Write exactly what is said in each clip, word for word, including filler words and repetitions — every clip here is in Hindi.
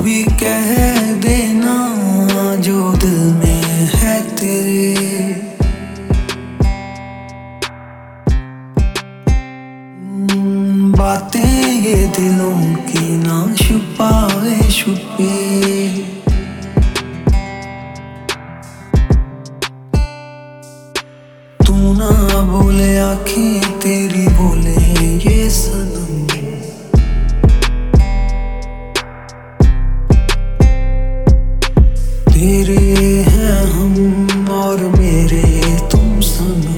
भी कह देना जो दिल में है तेरे। बातें ये दिलों की ना छुपावे छुपे, तू ना बोले आँखें तेरी बोले ये सनम। तेरे हैं हम और मेरे तुम सनम।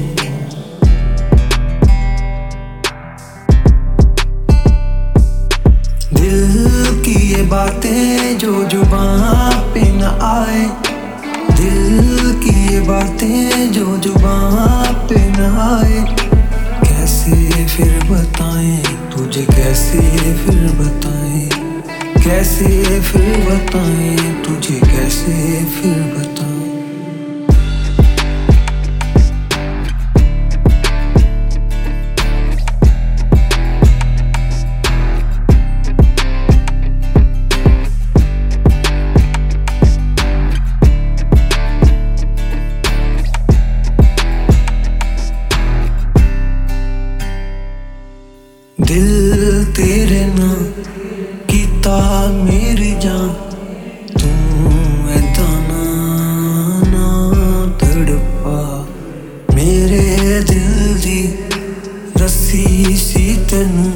दिल की ये बातें जो जुबां पे न आए, दिल की ये बातें जो जुबां पे न आए, कैसे फिर बताएं तुझे, कैसे फिर बताएं, कैसे फिर बताएं तुझे, कैसे फिर बताएं। दिल तेरे ना कीता मेरी जान, तू ऐदा ना ना तड़पा। मेरे दिल दी रस्सी सी तेनू